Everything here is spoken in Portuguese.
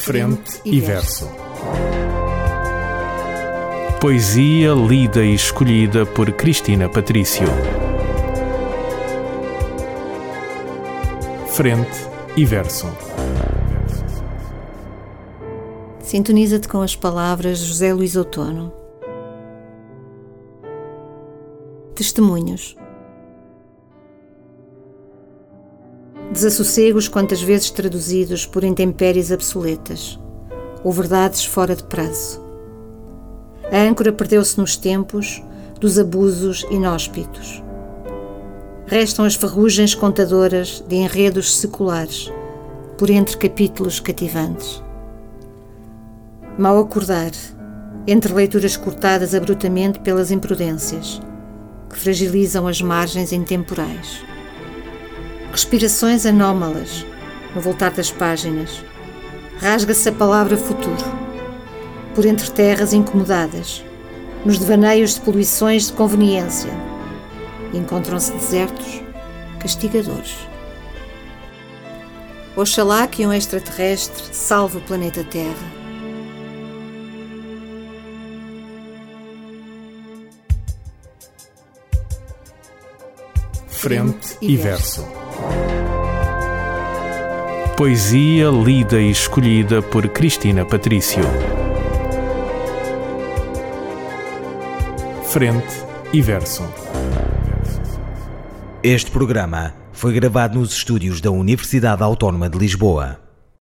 Frente e verso. Poesia lida e escolhida por Cristina Patrício. Frente e verso. Sintoniza-te com as palavras de José Luís Outono. Testemunhos. Desassossegos quantas vezes traduzidos por intempéries obsoletas, ou verdades fora de prazo. A âncora perdeu-se nos tempos dos abusos inóspitos. Restam as ferrugens contadoras de enredos seculares, por entre capítulos cativantes. Mal acordar, entre leituras cortadas abruptamente pelas imprudências, que fragilizam as margens intemporais. Respirações anómalas, no voltar das páginas. Rasga-se a palavra futuro, por entre terras incomodadas, nos devaneios de poluições de conveniência. Encontram-se desertos castigadores. Oxalá que um extraterrestre salve o planeta Terra. Frente e verso. Poesia lida e escolhida por Cristina Patrício. Frente e verso. Este programa foi gravado nos estúdios da Universidade Autónoma de Lisboa.